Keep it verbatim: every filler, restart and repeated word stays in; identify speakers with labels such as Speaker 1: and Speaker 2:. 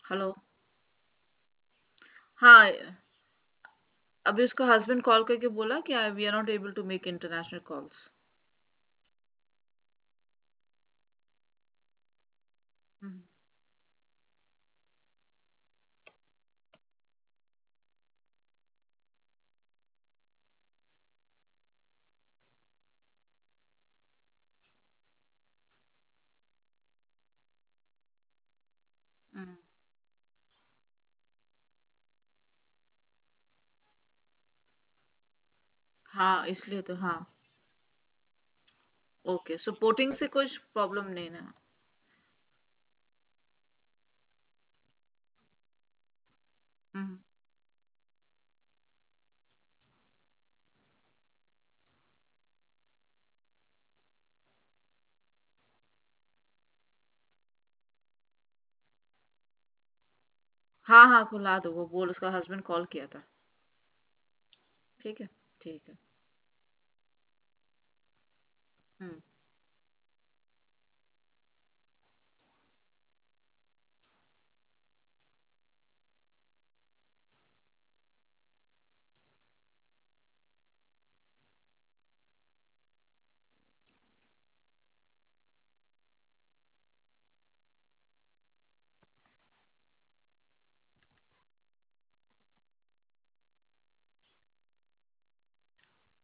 Speaker 1: Hello. हाँ, अभी उसका हस्बैंड कॉल करके बोला कि we are not able to make international calls. हाँ, इसलिए तो हाँ। ओके, सपोर्टिंग से कुछ प्रॉब्लम नहीं ना। हम्म। हाँ हाँ, खुला दो, वो बोल उसका हस्बैंड कॉल किया था। ठीक है। ठीक है।